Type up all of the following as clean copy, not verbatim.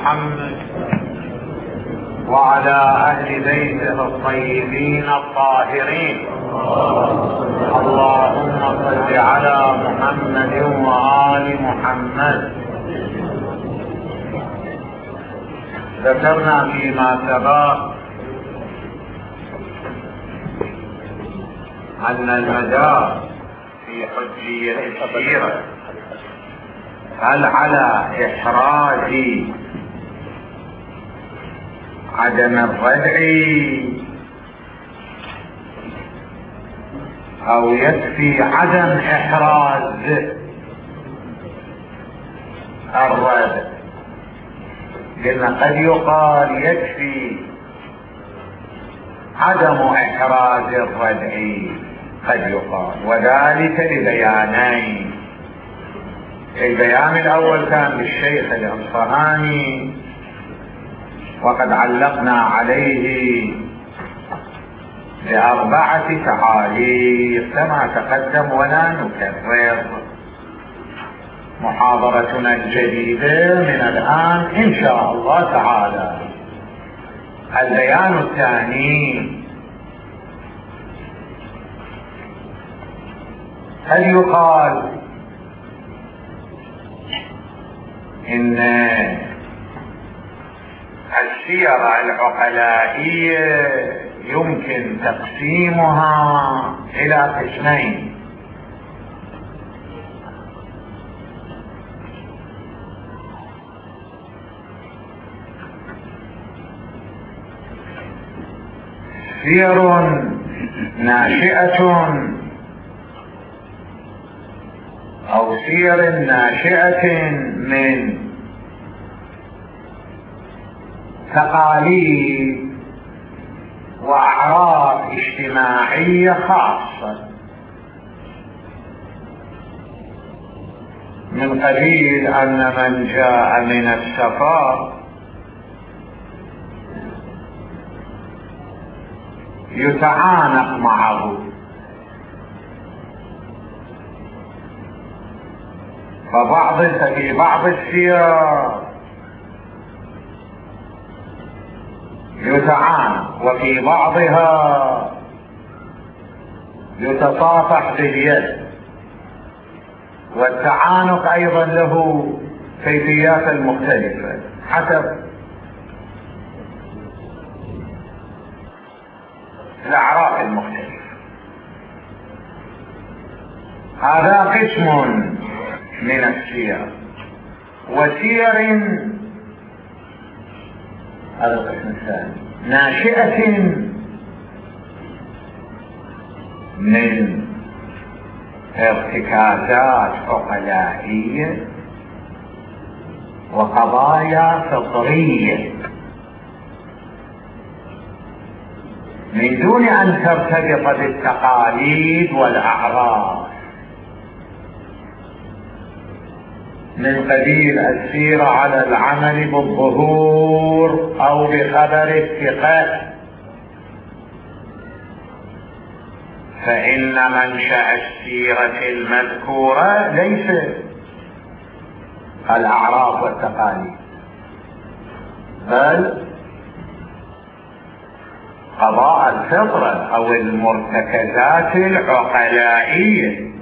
محمد وعلى أهل بيته الطيبين الطاهرين. اللهم صل على محمد وآل محمد. ذكرنا فيما سبق أن المدار في حجية السيرة هل على إحراز عدم الردع أو يكفي عدم إحراز الردع. قلنا قد يقال يكفي عدم إحراز الردع، قد يقال، وذلك لبيانين. البيان الأول كان للشيخ الأصفهاني وقد علقنا عليه ب4 تعاليق كما تقدم، ولا نكرر. محاضرتنا الجديدة من الآن إن شاء الله تعالى. البيان الثاني هل يقال إن السير العقلائية يمكن تقسيمها إلى قسمين. سير ناشئة أو سير ناشئة من تقاليد وأعراف اجتماعية خاصة، من قبيل أن من جاء من السفر يتعانق معه، ففي بعض السير يتعانق، وفي بعضها يتصافح باليد. والتعانق أيضا له كيفيات مختلفة حسب الأعراف المختلفة. هذا قسم من السير. وسير هذا القسم الثاني ناشئة من ارتكازات عقلائية وقضايا فطرية من دون أن ترتبط بالتقاليد والأعراف، من قبيل السيرة على العمل بالظهور أو بخبر الثقة. فإن منشأ السيرة المذكورة ليس الأعراف والتقاليد، بل قضاء الفطرة أو المرتكزات العقلائية.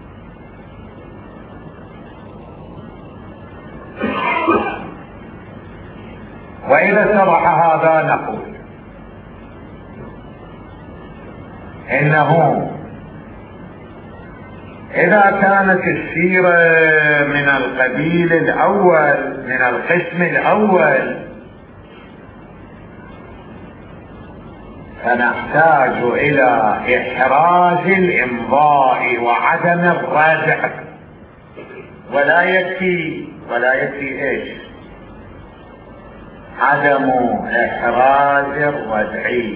وإذا اتضح هذا نقول إنه إذا كانت السيرة من القبيل الأول، من القسم الأول، فنحتاج إلى إحراز الإمضاء وعدم الردع، ولا يكفي إيش؟ عدم إحراز الردع.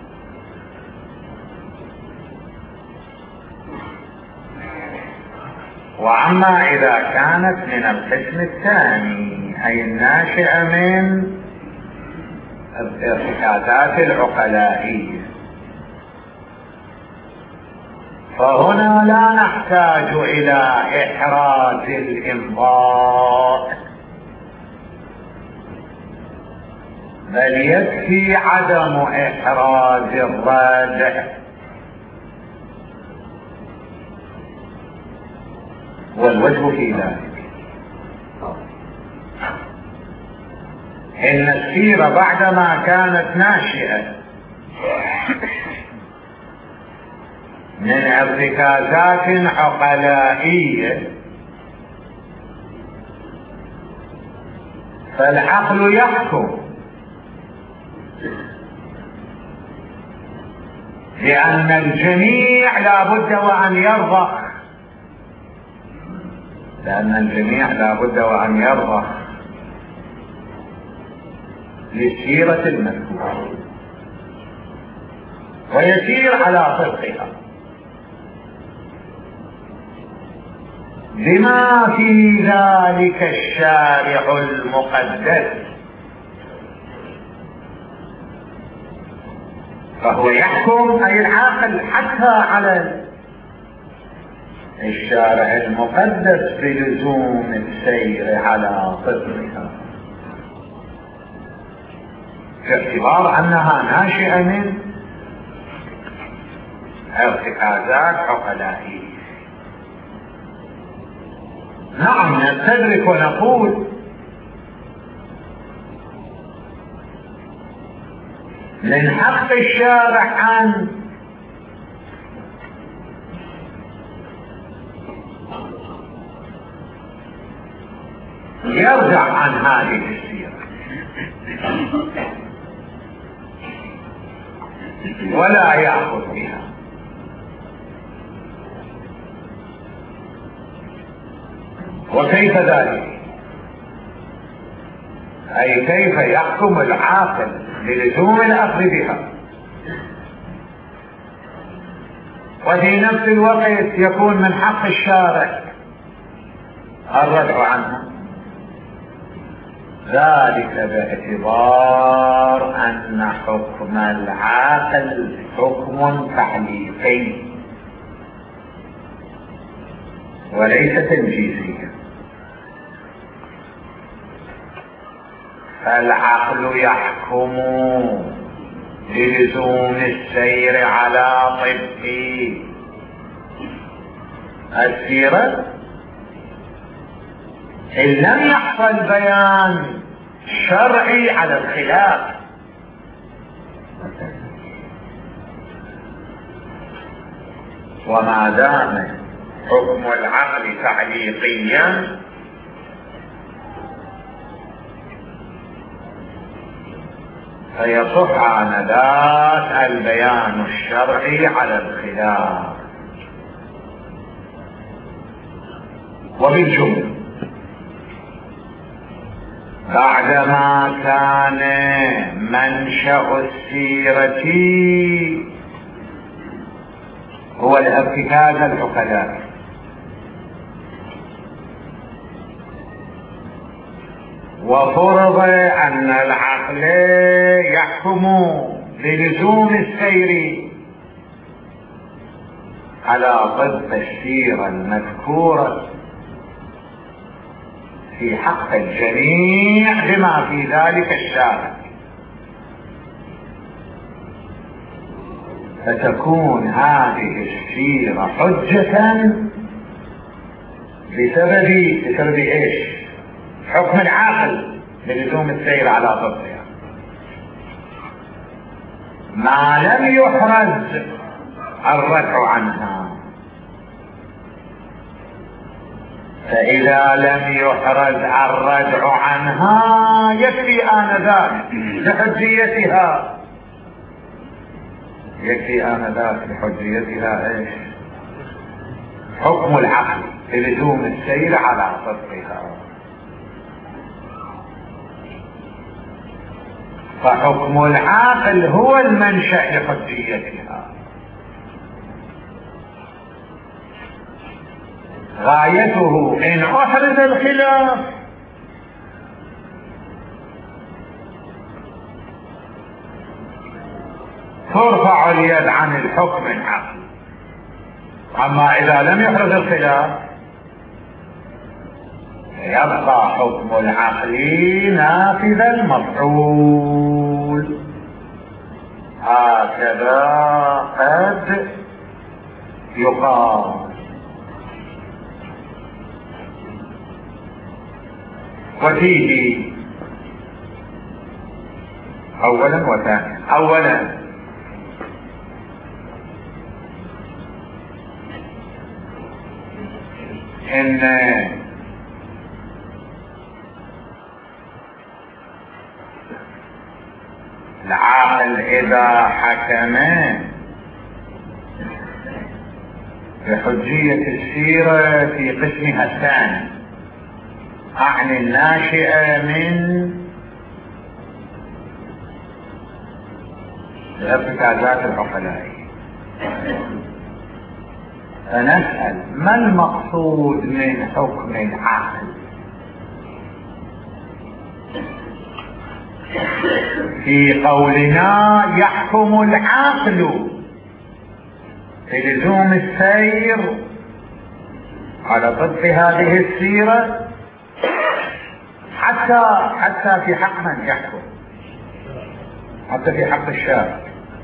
وأما إذا كانت من القسم الثاني أي الناشئة من الارتكازات العقلائية، فهنا لا نحتاج إلى إحراز الإمضاء، بل يكفي عدم إحراز الردع. والوجه في ذلك إن السيرة بعدما كانت ناشئة من ارتكازات عقلائية فالعقل يحكم لأن الجميع لا بد وأن يرضخ، لأن الجميع لا بد وأن يرضخ للسيرة المذكورة ويسير على طرقها بما في ذلك الشارع المقدس، فهو يحكم أي العاقل حتى على الشارع المقدس بلزوم السير على طرقها باعتبار أنها ناشئة من ارتكازات عقلائية. نعم نستدرك ونقول من حق الشارع أن يرجع عن هذه السيرة ولا يأخذ بها، وكيف ذلك؟ أي كيف يحكم العاقل بلزوم الأخذ بها وفي نفس الوقت يكون من حق الشارع الردع عنها؟ ذلك باعتبار أن حكم العاقل حكم تعليقي وليس تنجيزي، فالعقل يحكم بلزوم السير على طبق السيرة إن لم يحصل بيان شرعي على الخلاف. وما دام حكم العقل تعليقيا فيصح آنذاك البيان الشرعي على الخلاف. وبالجملة بعدما كان منشأ السيرة هو الارتكاز العقلاء وفرض أن العقل يحكم بلزوم السير على ضد السيرة المذكورة في حق الجميع بما في ذلك الشارع، فتكون هذه السيرة حجة بسبب ايش؟ حكم العاقل بلزوم السير على ضدها ما لم يحرز الردع عنها. فإذا لم يحرز الردع عنها يكفي آنذاك لحجيتها، يكفي آنذاك لحجيتها ايش؟ حكم العقل بلزوم السير على طبقها. فحكم العاقل هو المنشأ لحجيتها، غايته إن أحرز الخلاف ترفع اليد عن الحكم العقلي. أما إذا لم يحرز الخلاف يبقى حكم العقل نافذ المفعول. هكذا قد يقال. وفيه اولا وثانيا. اولا ان العاقل اذا حكم بحجية السيرة في قسمها الثاني، عن الناشئة من ارتكازات العقلاء، فنسأل ما المقصود من حكم العقل؟ في قولنا يحكم العقل بلزوم السير على طبق هذه السيرة حتى في حق من يحكم، حتى في حق الشارع.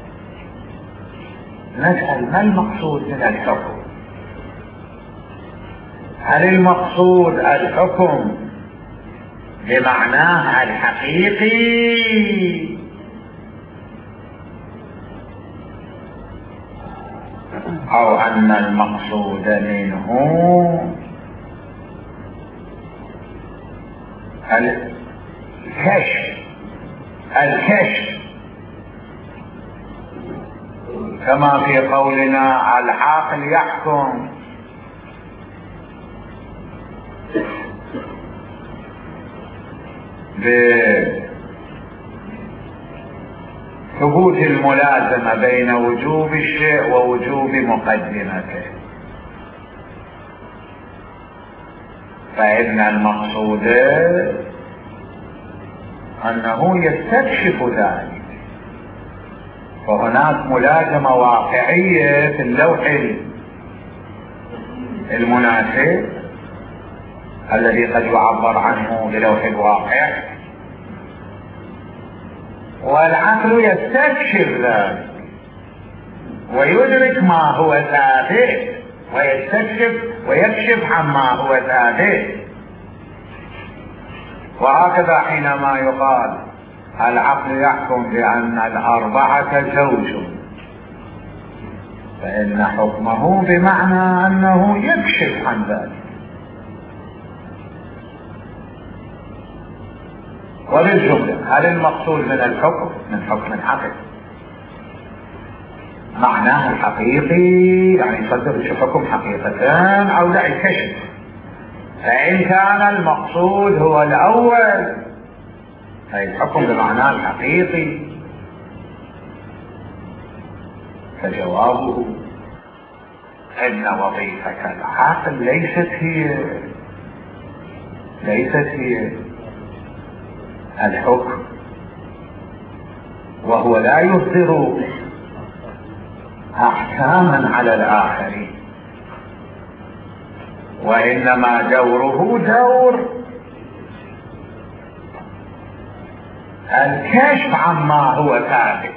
نسأل ما المقصود من الحكم؟ هل المقصود الحكم بمعناه الحقيقي، أو أن المقصود منه الكشف كما في قولنا العاقل يحكم بثبوت الملازمة بين وجوب الشيء ووجوب مقدمته، فإن المقصود أنه يستكشف ذلك. فهناك ملازمة واقعية في اللوح المناسب الذي قد يعبر عنه بلوح الواقع، والعقل يستكشف ذلك ويدرك ما هو ثابت ويكشف عما هو ثابت. وهكذا حينما يقال العقل يحكم بأن الأربعة زوج، فإن حكمه بمعنى أنه يكشف عن ذلك. وبالجملة هل المقصود من الحكم من حكم العقل معناه الحقيقي، يعني يصدر الحكم حقيقتان، أو لا الكشف؟ فإن كان المقصود هو الأول أي الحكم بمعناه الحقيقي، فجوابه أن وظيفة العقل ليست هي الحكم، وهو لا يصدر أحكاما على الآخرين، وإنما دوره دور الكشف عما هو ثابت.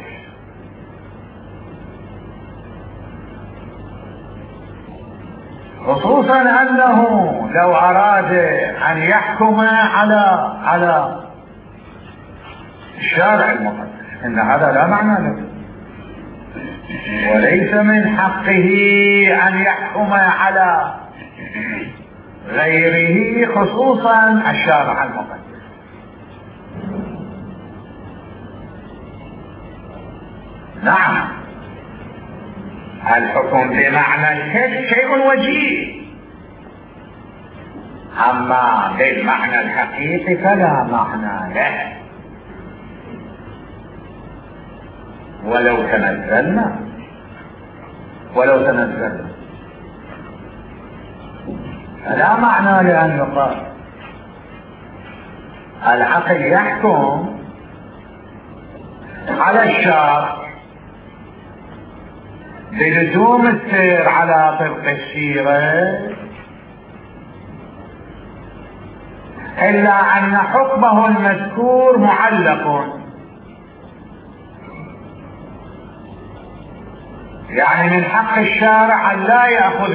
خصوصا أنه لو أراد أن يحكم على الشارع المقدس إن هذا لا معنى له، وليس من حقه أن يحكم على غيره، خصوصا الشارع المقدس. نعم الحكم بمعنى الكشف شيء وجيه، أما بالمعنى الحقيقي فلا معنى له، ولو تنزلنا فلا معنى لأن يقال العقل يحكم على الشرع بلزوم السير على طرق السيرة إلا أن حكمه المذكور معلق، يعني من حق الشارع أن لا يأخذ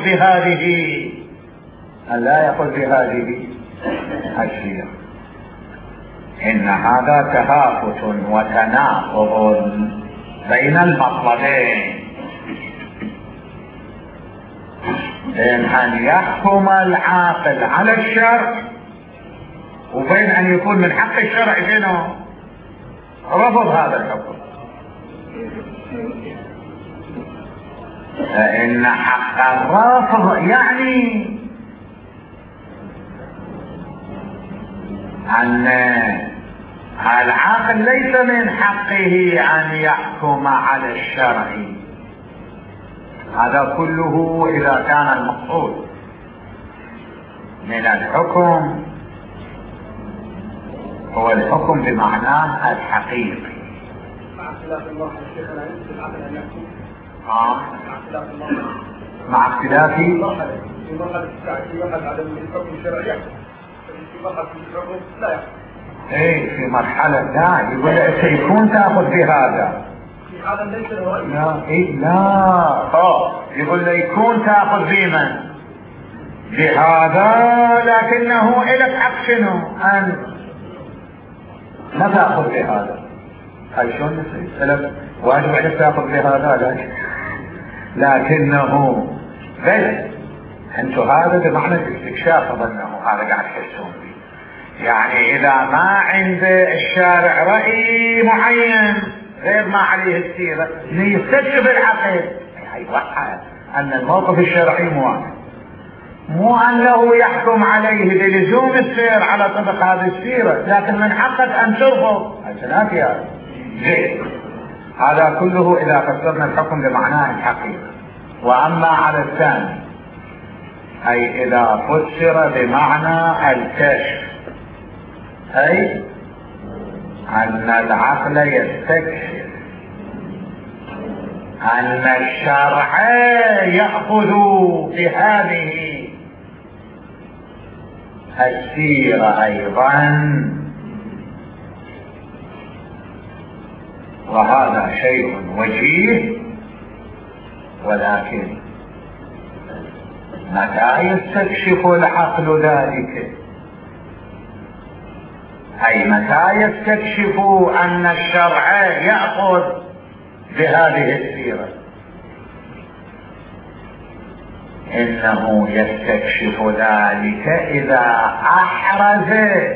بهذه الشيء. إن هذا تهافت وتناقض بين المطلبين، بين أن يحكم العاقل على الشرع وبين أن يكون من حق الشرع شنو؟ رفض هذا الحكم. فإن حق الرافض يعني أن العاقل ليس من حقه أن يحكم على الشرع. هذا كله إذا كان المقصود من الحكم هو الحكم بمعناه الحقيقي. مع اختلاف الله شيخنا يمكن العقل ان يحكم. مع اختلاف في مرحلة عدم الحكم الشرعي في مرحلة الحكم لا يحكم. ايه في مرحلة لا يقول سيكون تأخذ بهذا. في حالة ليس له رأي. لا ايه لا يقول يكون تأخذ بمن؟ بهذا، لكنه إلك حق شنو؟ أن ما تأخذ بهذا. هاي شلون يصير؟ واجب عليك تأخذ بهذا لكنه بس انتو هذا بمعنى الاستكشاف اظنه هذا قاعد تحسون فيه. يعني اذا ما عند الشارع رأي معين غير ما عليه السيرة يستكشف العقل، يوحد ان الموقف الشرعي مو انه يحكم عليه بلزوم السير على طبق هذه السيرة، لكن من حقك ان ترفض الثلاثي هذا. هذا كله اذا فسرنا الحكم بمعناه الحقيقي. واما على الثاني اي اذا فسر بمعنى الكشف، اي ان العقل يستكشف ان الشرع يأخذ بهذه السيرة ايضا، وهذا شيء وجيه. ولكن متى يستكشف العقل ذلك؟ أي متى يستكشف أن الشرع يأخذ بهذه السيرة؟ إنه يستكشف ذلك إذا أحرز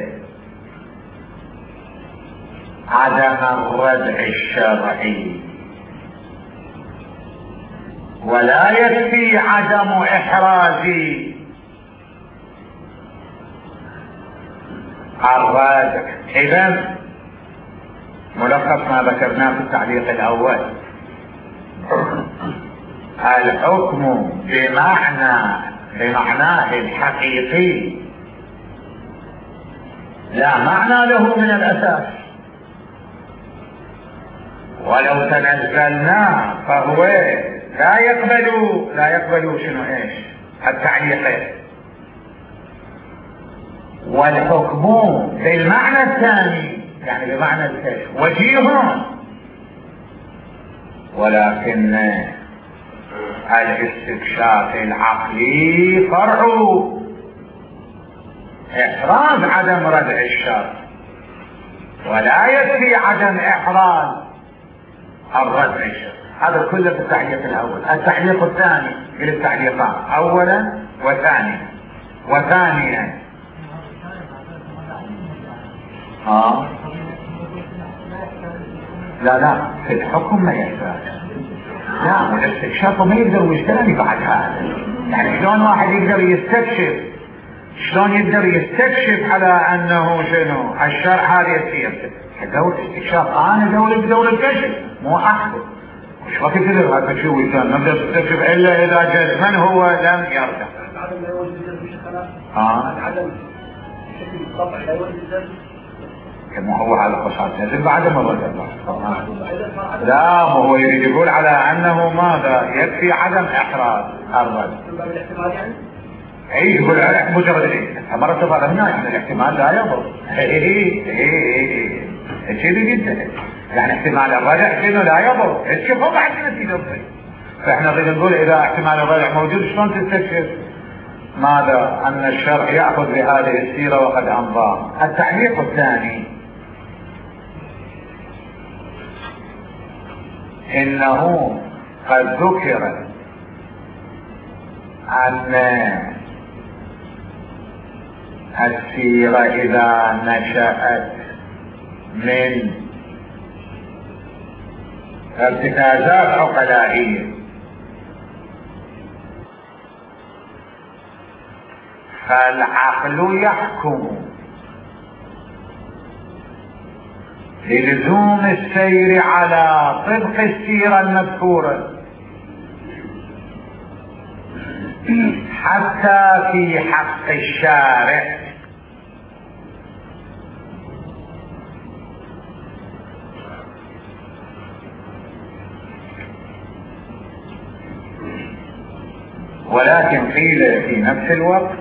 عدم الردع الشرعي. ولا يكفي عدم إحراز الردع. إذن ملخص ما ذكرناه في التعليق الأول، الحكم بمعناه الحقيقي لا معنى له من الأساس، ولو تنزلنا فهو لا يقبل شنو ايش التعليقين. والحكم بالمعنى الثاني يعني بمعنى الكشف وجيه، ولكن الاستكشاف العقلي فرع احراز عدم ردع الشر، ولا يكفي عدم احراز الردع الشر. هذا كله في التعليق الاول. التعليق الثاني للتعليقات اولا وثانيا لا في الحكم ما يحتاج. لا والاستكشاف ما يقدر يشتغل بعد هذا. يعني شلون واحد يقدر يستكشف على انه شنو الشرع هذه السيرة؟ دور استكشاف. انا دور الكشف مو احسن. مش وقت تدري هذا شو ويسان نبدأ تستكشف إلا إذا جاء من هو لم يرجع. العدم لا يوجد الجزم بشكل العدم بشكل الطبع لا يوجد الجزم. كما هو على قصاد نزل بعدم الرجع. لا هو يريد يقول على أنه ماذا يكفي عدم إحراز الرجع. اي يقول مجرد مرة تظهر هنا يعني الاحتمال لا يضر. كذي جدا يعني احتمال الرجع شنو لا يضر، تشوفوا بعد نتيجة. فاحنا نقول اذا احتمال الرجع موجود شلون تستكشف ماذا؟ ان الشرع يأخذ بهذه السيرة وقد انظار. التعليق الثاني انه قد ذكر ان السيرة اذا نشأت من ارتكازات عقلائية فالعقل يحكم للزوم السير على طبق السيرة المذكورة حتى في حق الشارع. ولكن قيل في نفس الوقت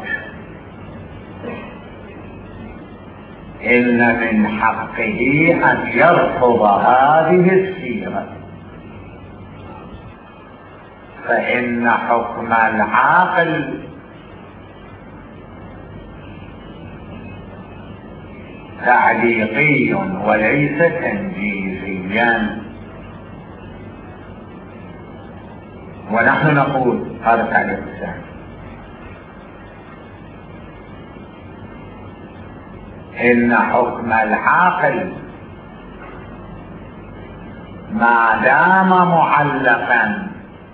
إن من حقه أن يرفض هذه السيرة، فإن حكم العاقل تعليقي وليس تنجيزيا. ونحن نقول هذا التعليق الثاني إن حكم العاقل ما دام معلقا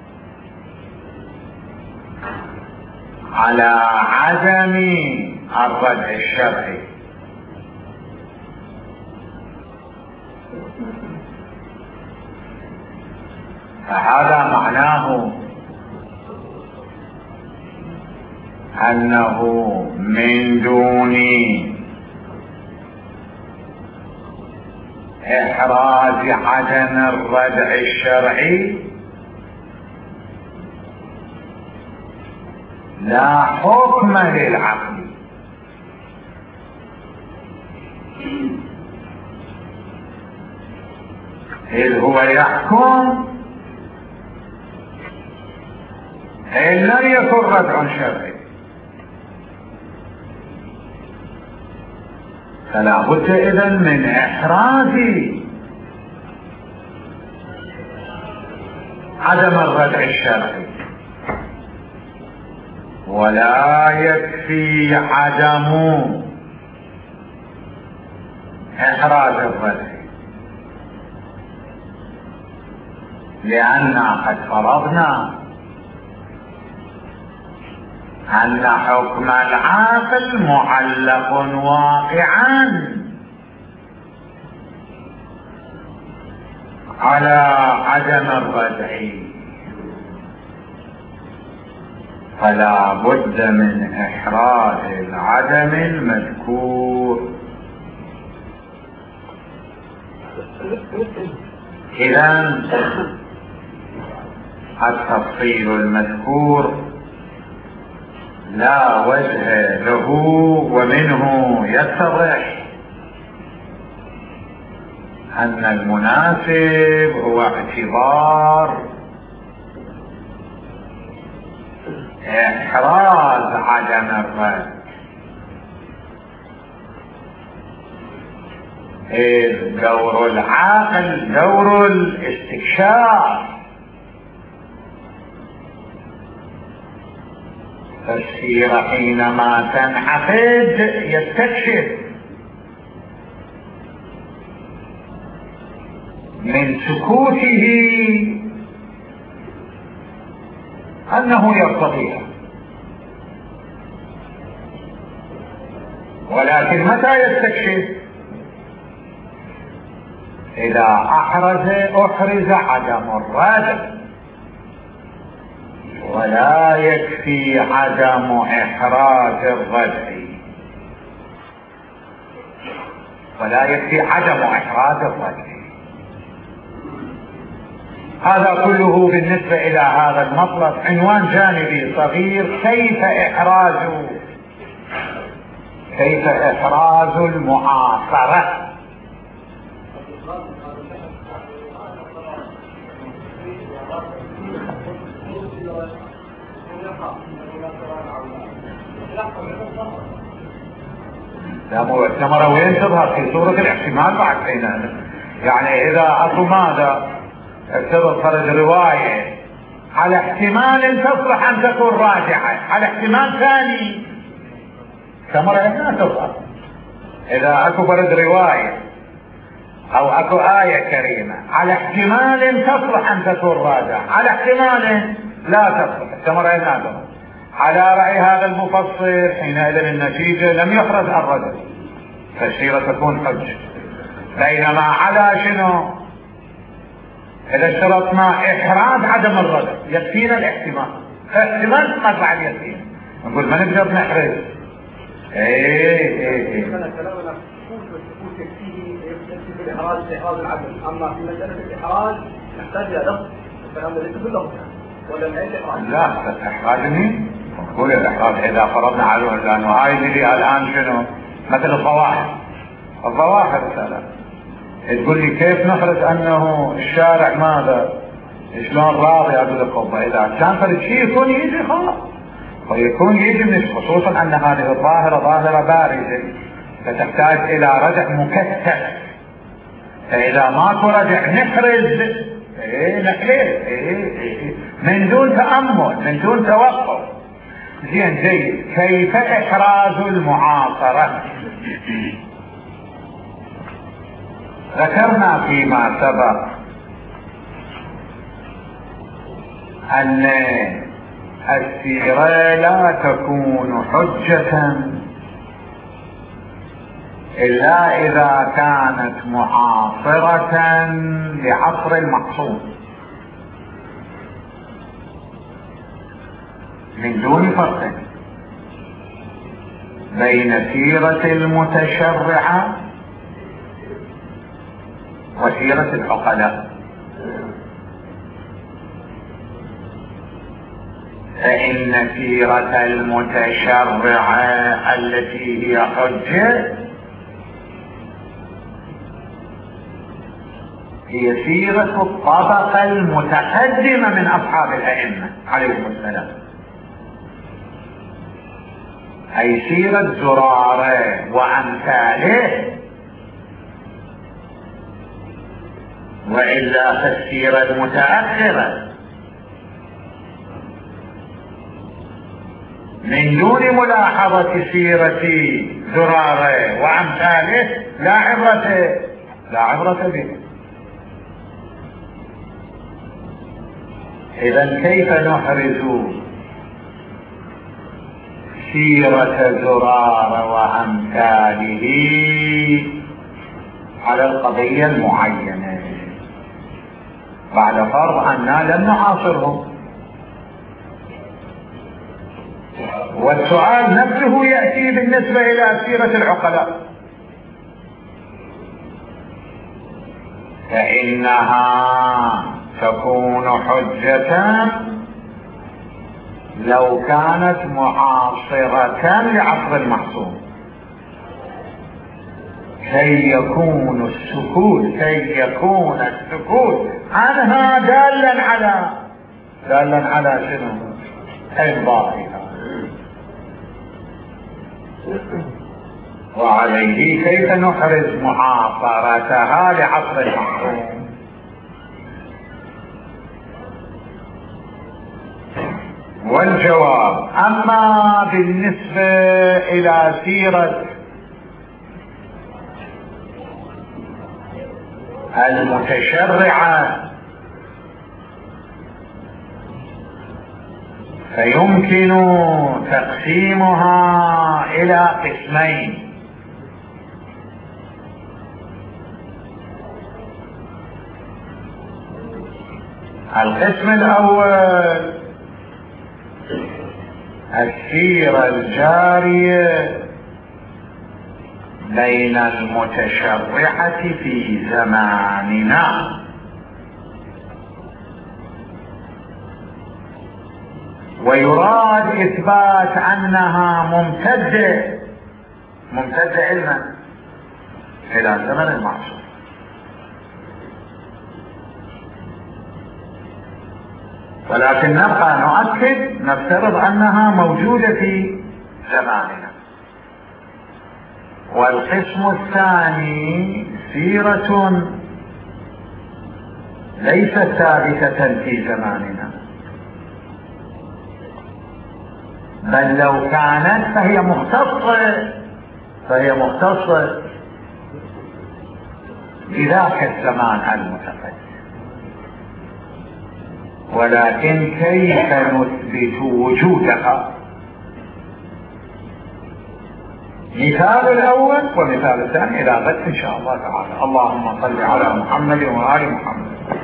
على عدم الردع الشرعي فهذا معناه أنه من دون إحراز عدم الردع الشرعي لا حكم للعقل، إذ هو يحكم إن لم يكن ردع شرعي. فلا بد إذن من إحراز عدم الردع الشرعي، ولا يكفي عدم إحراز الردع، لأننا قد فرضنا أن حكم العاقل معلق واقعا على عدم الردع، فلا بد من إحراز العدم المذكور. إذن التفصيل المذكور لا وجه له، ومنه يتضح أن المناسب هو اعتبار إحراز عدم الرد، إذ دور العاقل دور الاستكشاف، فالسيرة حينما تنعقد يستكشف من سكوته أنه يرتضيها، ولكن متى يستكشف؟ إذا أحرز عدم الردع، ولا يكفي عدم إحراز الردع، ولا يكفي عدم إحراز الردع، هذا كله بالنسبة إلى هذا المطلب. عنوان جانبي صغير: كيف إحراز المعاصرة. الثمرة وين تظهر؟ في صورة الاحتمال بعد حين، يعني إذا أكو ماذا تظهر رواية على احتمال تصلح أن تكون راجعة، على احتمال ثاني ثمرة لا تظهر. إذا أكو فرد رواية أو أكو آية كريمة على احتمال تصلح أن تكون راجعة، على احتمال لا تصلح، الثمرة لا تظهر. على رأي هذا المفسر حينئذ النتيجة لم يخرج الرجل، فالسيرة تكون حجة. بينما على شنو؟ إذا اشترطنا إحراز عدم الرجل يكفينا الاحتمال، احتمال مطلع اليقين، نقول ما نقدر نحرز. ايه كلامنا السكوت يكفيه في إحراز العدل، أما في مسألة الإحراز نحتاج إلى لفظ، الكلام ليس باللفظ ولا الإحراز. لا إحراجني نقول الإحراز إذا فرضنا عليه، لأنه هاي اللي الآن شنو؟ مثل الظواهر مثلا تقول لي كيف نخرج أنه الشارع ماذا؟ شلون راضي؟ أقول لك إذا كان فرد شيء يكون يجي خلاص، ويكون يجي من، خصوصا أن هذه الظاهرة ظاهرة بارزة فتحتاج إلى رجع مكثف. فإذا ماكو رجع نحرز، نحرز من دون تأمل، من دون توقف. زين جيد. كيف إحراز المعاصرة؟ ذكرنا فيما سبق أن السيرة لا تكون حجة إلا إذا كانت معاصرة لعصر المقصود، من دون فرق بين سيرة المتشرعة وسيرة العقلاء. فإن سيرة المتشرعة التي هي حجة هي سيرة الطبقة المتقدمة من أصحاب الأئمة عليهم السلام، أي سيرة زرارة وأمثاله. وإلا فالسيرة المتأخرة من دون ملاحظة سيرة زرارة وأمثاله لا عبرة به. إذن كيف نحرز سيرة زرارة وأمثاله على القضية المعينة بعد فرض أننا لم نعاصرهم؟ والسؤال نفسه يأتي بالنسبة إلى سيرة العقلاء، فإنها تكون حجة لو كانت معاصرة لعصر المحصول، كي يكون السكوت عنها دالا على شنو؟ إخبارها. وعليه كيف نحرز معاصرتها لعصر المحصول؟ والجواب: أما بالنسبة إلى سيرة المتشرعة فيمكن تقسيمها إلى قسمين. القسم الأول السيرة الجارية بين المتشرعة في زماننا، ويراد إثبات أنها ممتدة علما إلى زمن المعصوم، ولكن نبقى نؤكد نفترض أنها موجودة في زماننا. والقسم الثاني سيرة ليست ثابتة في زماننا، بل لو كانت فهي مختصة بذاك الزمان المتقدم. ولكن كيف نثبت وجودها؟ مثال الأول ومثال الثاني إلى غد إن شاء الله تعالى. اللهم صل على محمد وآل محمد.